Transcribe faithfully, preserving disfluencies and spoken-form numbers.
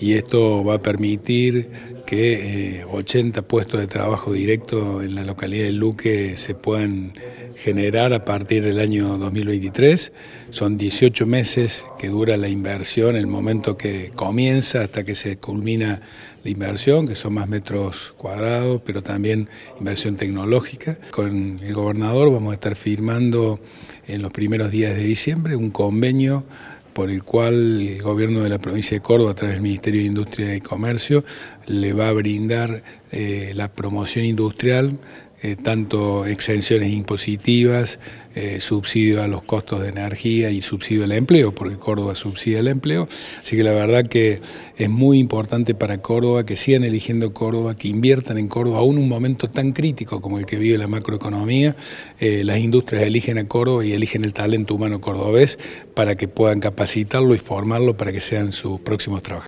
y esto va a permitir que eh, ochenta puestos de trabajo directo en la localidad de Luque se puedan generar a partir del año dos mil veintitrés. Son dieciocho meses que dura la inversión, el momento que comienza hasta que se culmina la inversión, que son más metros cuadrados, pero también inversión tecnológica. Con el gobernador vamos a estar firmando en los primeros días de diciembre un convenio por el cual el gobierno de la provincia de Córdoba, a través del Ministerio de Industria y Comercio, le va a brindar eh, la promoción industrial, eh, tanto exenciones impositivas, eh, subsidio a los costos de energía y subsidio al empleo, porque Córdoba subsidia el empleo. Así que la verdad que es muy importante para Córdoba que sigan eligiendo Córdoba, que inviertan en Córdoba, aún en un momento tan crítico como el que vive la macroeconomía. Eh, las industrias eligen a Córdoba y eligen el talento humano cordobés para que puedan capacitarlo y formarlo para que sean sus próximos trabajadores.